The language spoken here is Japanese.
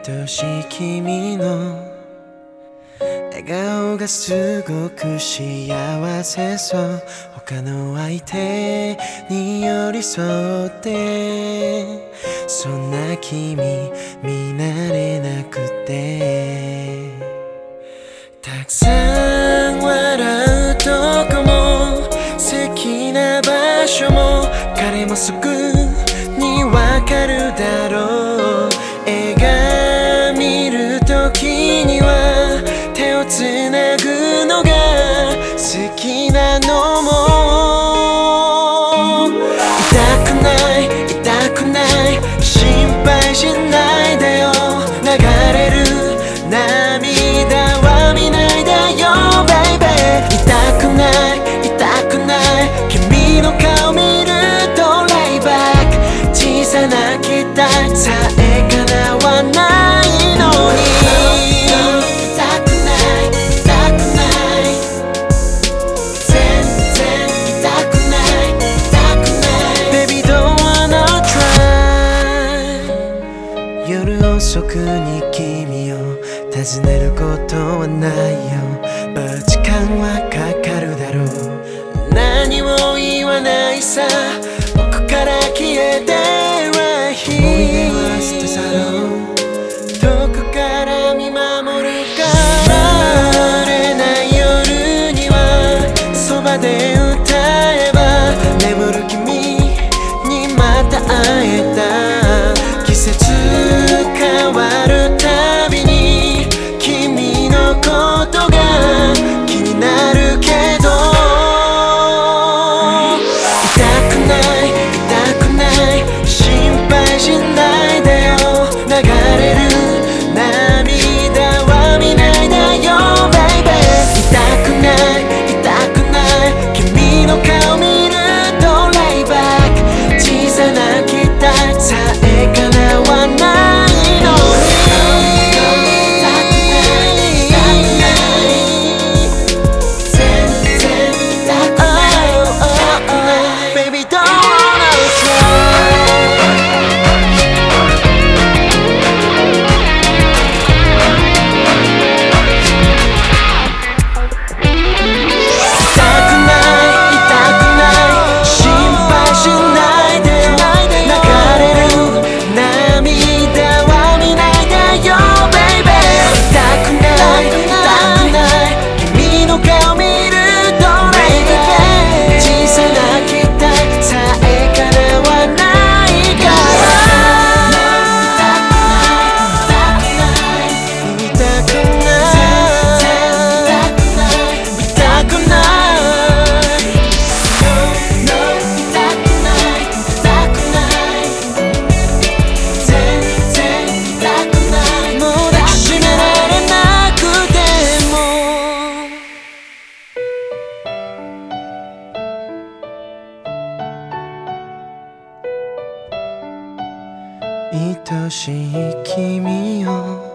愛しい君の笑顔がすごく幸せそう。他の相手に寄り添ってそんな君見慣れなくて、たくさん笑うとこも好きな場所も彼もすぐにわかるだろう。映画見るときには手をつなぐのが好きなのも、痛くない痛くない心配しないでよ、流れる涙は見ないでよ baby。 痛くない痛くない君の顔見るとレイバック、小さな期待さえ叶わないのに、夜遅くに君を訪ねることはないよ。時間はかかるだろう。何も言わないさ、僕から消えて right here。 思い出は捨て去ろう、遠くから見守るかられない夜にはそばで歌えば眠る君にまた会えた。季節変わるたびに君のことが気になるけど、痛くない痛くない心配しないでよ、流れる涙は見ないでよ baby。 痛くない痛くない君の顔見るとレイバック、小さな期待さえ叶わない。愛しい君よ